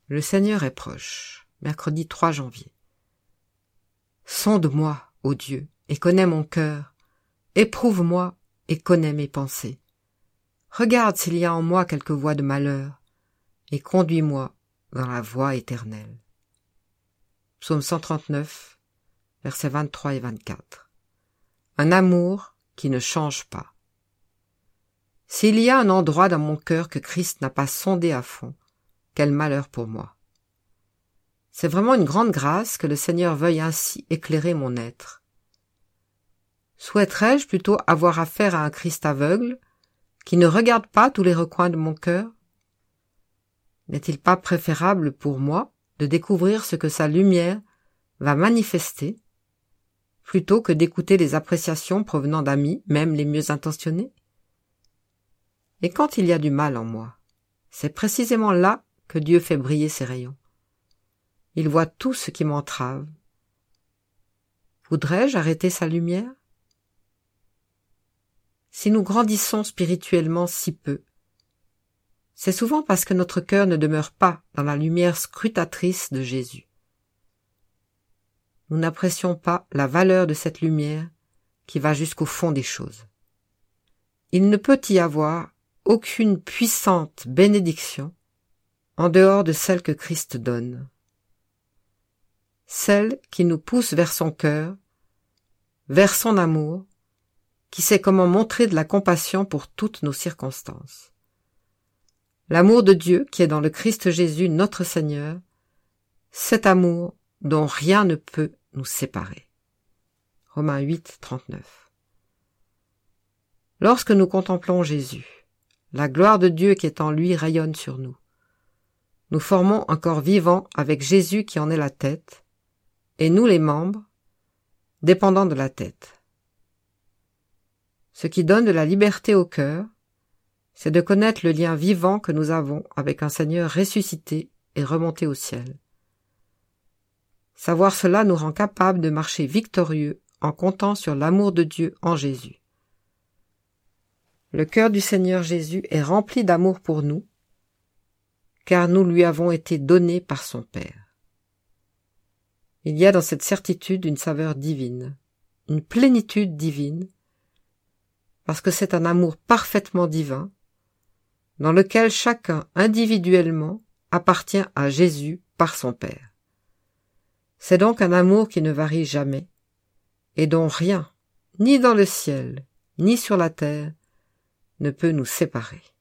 Le Seigneur est proche. Mercredi 3 janvier. Sonde-moi, ô Dieu, et connais mon cœur. Éprouve-moi et connais mes pensées. Regarde s'il y a en moi quelque voie de malheur, et conduis-moi dans la voie éternelle. Psaume 139, versets 23 et 24. Un amour qui ne change pas. S'il y a un endroit dans mon cœur que Christ n'a pas sondé à fond, quel malheur pour moi. C'est vraiment une grande grâce que le Seigneur veuille ainsi éclairer mon être. Souhaiterais-je plutôt avoir affaire à un Christ aveugle, qui ne regarde pas tous les recoins de mon cœur? N'est-il pas préférable pour moi de découvrir ce que sa lumière va manifester, plutôt que d'écouter les appréciations provenant d'amis, même les mieux intentionnés? Et quand il y a du mal en moi, c'est précisément là que Dieu fait briller ses rayons. Il voit tout ce qui m'entrave. Voudrais-je arrêter sa lumière? Si nous grandissons spirituellement si peu, c'est souvent parce que notre cœur ne demeure pas dans la lumière scrutatrice de Jésus. Nous n'apprécions pas la valeur de cette lumière qui va jusqu'au fond des choses. Il ne peut y avoir aucune puissante bénédiction en dehors de celle que Christ donne. Celle qui nous pousse vers son cœur, vers son amour, qui sait comment montrer de la compassion pour toutes nos circonstances. L'amour de Dieu qui est dans le Christ Jésus notre Seigneur, cet amour dont rien ne peut nous séparer. Romains 8, 39. Lorsque nous contemplons Jésus, la gloire de Dieu qui est en lui rayonne sur nous. Nous formons un corps vivant avec Jésus qui en est la tête, et nous les membres, dépendants de la tête. Ce qui donne de la liberté au cœur, c'est de connaître le lien vivant que nous avons avec un Seigneur ressuscité et remonté au ciel. Savoir cela nous rend capables de marcher victorieux en comptant sur l'amour de Dieu en Jésus. Le cœur du Seigneur Jésus est rempli d'amour pour nous, car nous lui avons été donnés par son Père. Il y a dans cette certitude une saveur divine, une plénitude divine, parce que c'est un amour parfaitement divin, dans lequel chacun individuellement appartient à Jésus par son Père. C'est donc un amour qui ne varie jamais, et dont rien, ni dans le ciel, ni sur la terre, ne peut nous séparer.